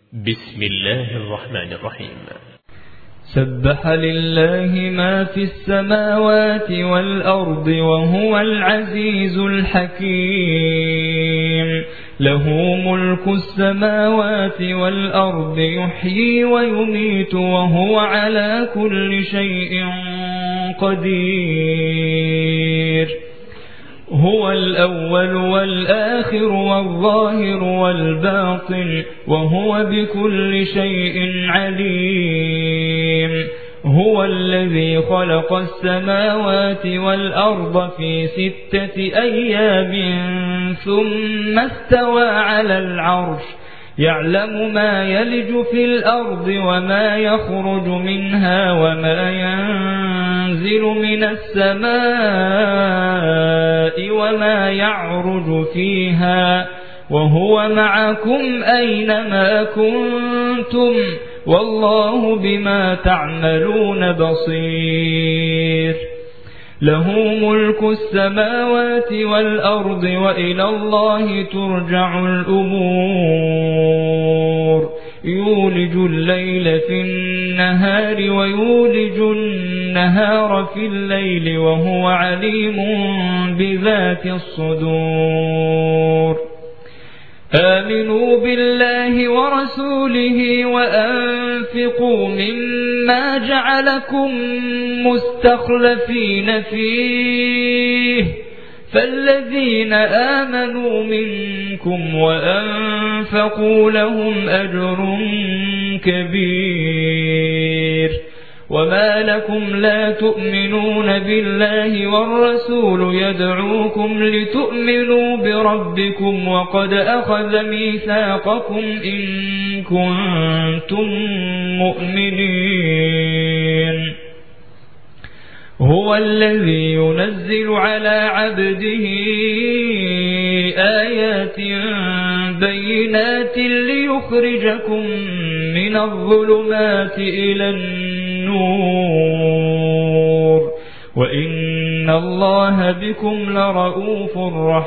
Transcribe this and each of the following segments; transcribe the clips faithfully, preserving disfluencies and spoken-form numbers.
بسم الله الرحمن الرحيم. سبح لله ما في السماوات والأرض وهو العزيز الحكيم. له ملك السماوات والأرض يحيي ويميت وهو على كل شيء قدير. هو الأول والآخر والظاهر والباطن وهو بكل شيء عليم. هو الذي خلق السماوات والأرض في ستة أيام ثم استوى على العرش يعلم ما يلج في الأرض وما يخرج منها وما ينزل من السماء وما يعرج فيها وهو معكم أينما كنتم والله بما تعملون بصير. له ملك السماوات والأرض وإلى الله ترجع الأمور. يولج الليل في النهار ويولج النهار في الليل وهو عليم بذات الصدور. آمنوا بالله ورسوله وأنفقوا مما جعلكم مستخلفين فيه فالذين آمنوا منكم وأنفقوا لهم أجر كبير. وما لكم لا تؤمنون بالله والرسول يدعوكم لتؤمنوا بربكم وقد أخذ ميثاقكم إن كنتم مؤمنين. هو الذي ينزل على عبده آيات بينات ليخرجكم من الظلمات إلى النور وإن الله بكم لرؤوف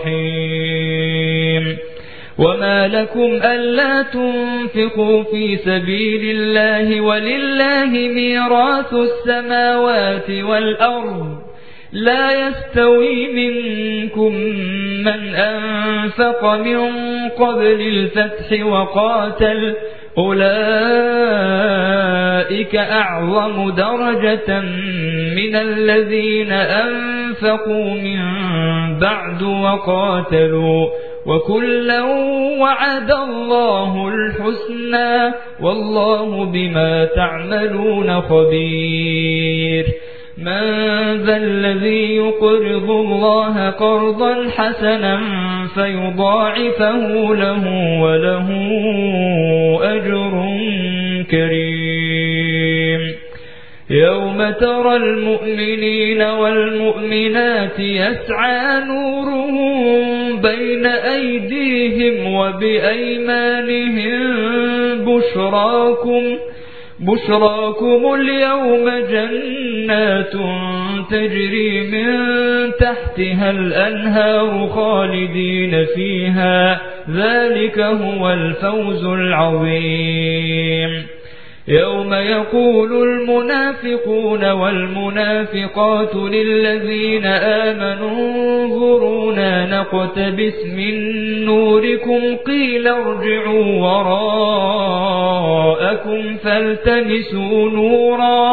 رحيم. وما لكم ألا تنفقوا في سبيل الله ولله ميراث السماوات والأرض لا يستوي منكم من أنفق من قبل الفتح وقاتل أولئك أعظم درجة من الذين أنفقوا من بعد وقاتلوا وكلا وعد الله الحسنى والله بما تعملون خبير. من ذا الذي يقرض الله قرضا حسنا فيضاعفه له وله أجر كريم. يوم ترى المؤمنين والمؤمنات يسعى نورهم بين أيديهم وبأيمانهم بشراكم بشراكم اليوم جنات تجري من تحتها الأنهار خالدين فيها ذلك هو الفوز العظيم. يوم يقول المنافقون والمنافقات للذين آمنوا انظرونا نقتبس من نوركم قيل ارجعوا وراءكم فالتمسوا نورا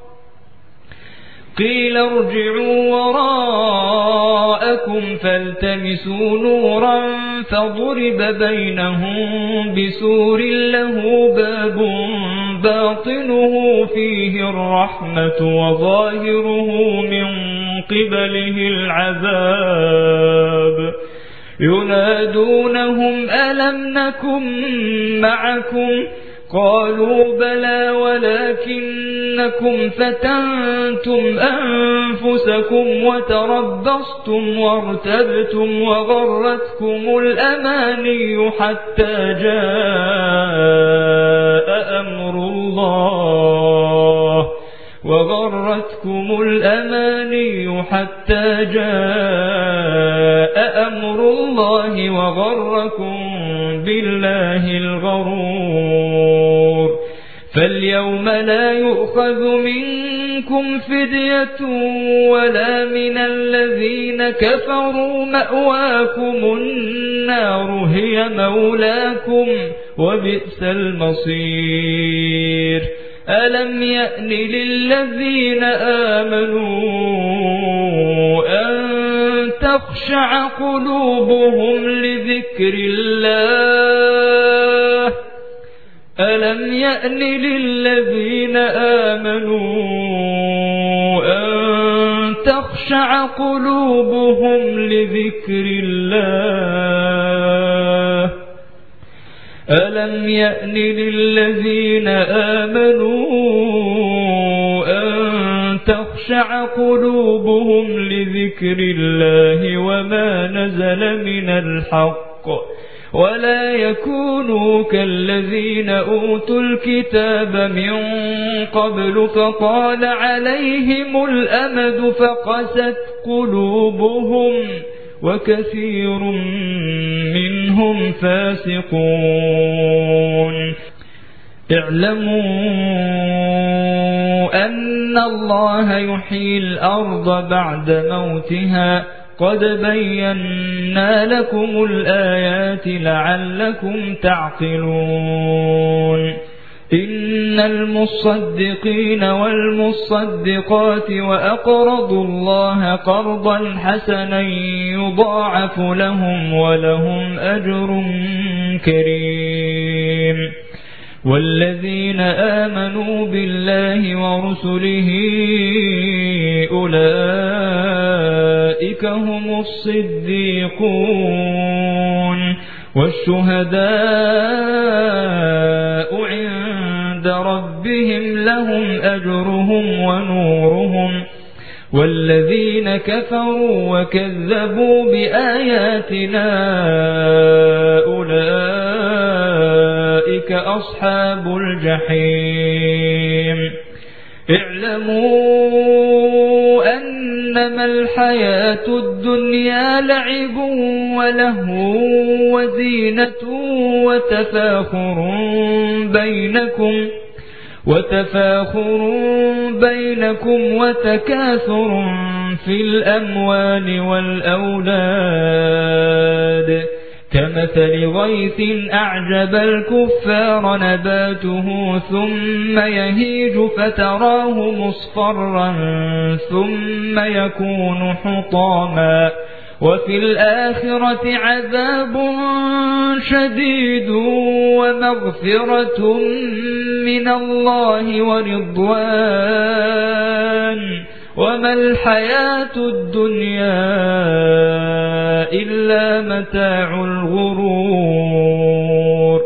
قيل ارجعوا وراءكم فالتمسوا نورا فضرب بينهم بسور له باب باطنه فيه الرحمة وظاهره من قبله العذاب. ينادونهم ألم نكن معكم قالوا بلى ولكنكم فتنتم أنفسكم وتربصتم وارتبتم وغرتكم الأماني حتى جاء أمر الله وغرتكم الأماني حتى جاء أمر الله وغركم بالله الغرور. النور فاليوم لا يؤخذ منكم فدية ولا من الذين كفروا مأواكم النار هي مولاكم وبئس المصير ألم يأن للذين آمنوا أن تخشع قلوبهم لذكر الله ألم يأن للذين آمنوا أن تخشع قلوبهم لذكر الله ألم يأن للذين آمنوا أن تخشع قلوبهم لذكر الله وما نزل من الحق ولا يكونوا كالذين أوتوا الكتاب من قبل فطال عليهم الأمد فقست قلوبهم وكثير منهم فاسقون اعلموا أن الله يحيي الأرض بعد موتها قد بينا لكم الآيات لعلكم تعقلون إن المصدقين والمصدقات وأقرضوا الله قرضا حسنا يضاعف لهم ولهم أجر كريم والذين آمنوا بالله ورسله أولئك هم الصديقون والشهداء عند ربهم لهم أجرهم ونورهم والذين كفروا وكذبوا بآياتنا أولئك أصحاب الجحيم اعلموا أنما الحياة الدنيا لعب ولهو وزينة وتفاخر بينكم وتفاخر بينكم وتكاثر في الأموال والأولاد كمثل غيث أعجب الكفار نباته ثم يهيج فتراه مصفرا ثم يكون حطاما وفي الآخرة عذاب شديد ومغفرة من الله ورضوان وما الحياة الدنيا إلا متاع الغرور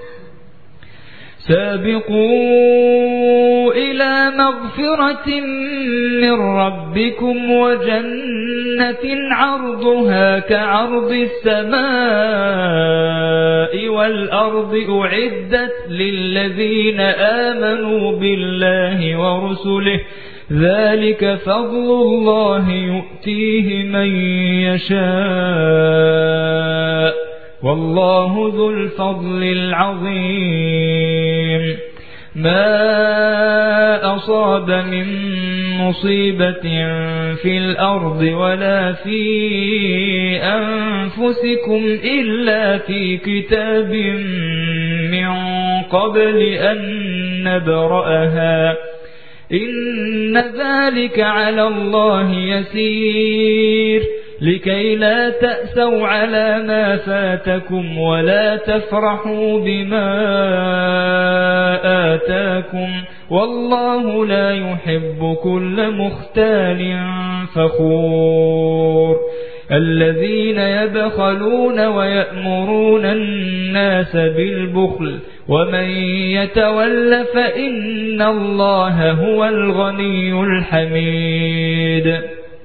سابقوا إلى مغفرة من ربكم وجنة عرضها كعرض السماء والأرض أعدت للذين آمنوا بالله ورسله ذلك فضل الله يؤتيه من يشاء والله ذو الفضل العظيم ما أصاب من مصيبة في الأرض ولا في أنفسكم إلا في كتاب من قبل أن نبرأها إن ذلك على الله يسير لكي لا تأسوا على ما فاتكم ولا تفرحوا بما آتاكم والله لا يحب كل مختال فخور الذين يبخلون ويأمرون الناس بالبخل ومن يتول فإن الله هو الغني الحميد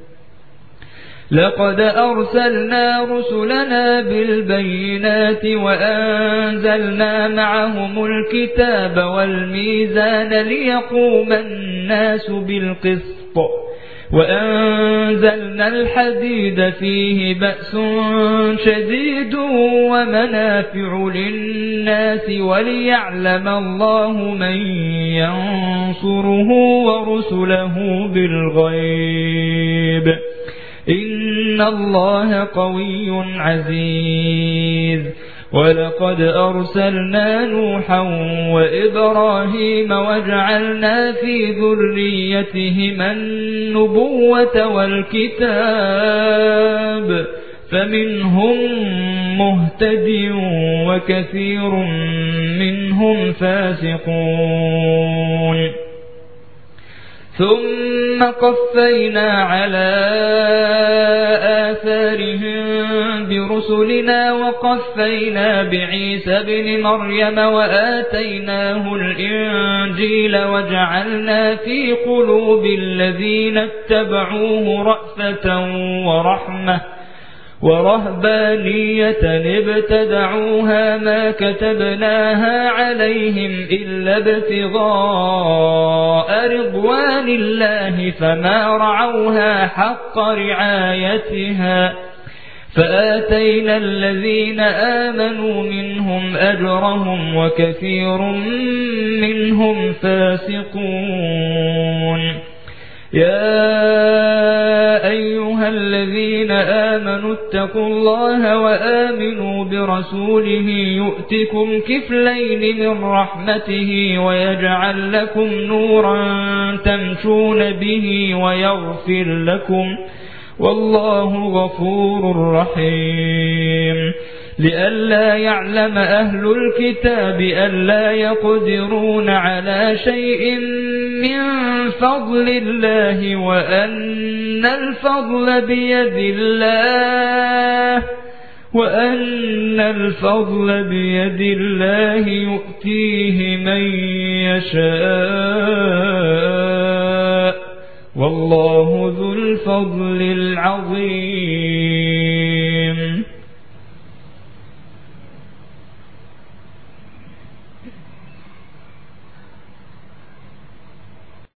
لقد أرسلنا رسلنا بالبينات وأنزلنا معهم الكتاب والميزان ليقوم الناس بالقسط وأنزلنا الحديد فيه بأس شديد ومنافع للناس وليعلم الله من ينصره ورسله بالغيب إن الله قوي عزيز ولقد أرسلنا نوحا وإبراهيم وجعلنا في ذريتهما النبوة والكتاب فمنهم مهتد وكثير منهم فاسقون ثم قفينا على آثارهم برسلنا وقفينا بعيسى بن مريم وآتيناه الإنجيل وجعلنا في قلوب الذين اتبعوه رأفة ورحمة ورهبانية ابتدعوها ما كتبناها عليهم إلا ابتغاء رضوان الله فما رعوها حق رعايتها فآتينا الذين آمنوا منهم أجرهم وكثير منهم فاسقون يا أيها الذين آمنوا اتقوا الله وآمنوا برسوله يؤتكم كفلين من رحمته ويجعل لكم نورا تمشون به ويغفر لكم والله غفور رحيم لئلا يعلم أهل الكتاب ألا يقدرون على شيء من فضل الله وأن الفضل بيد الله وأن الفضل بيد الله يؤتيه من يشاء والله ذو الفضل العظيم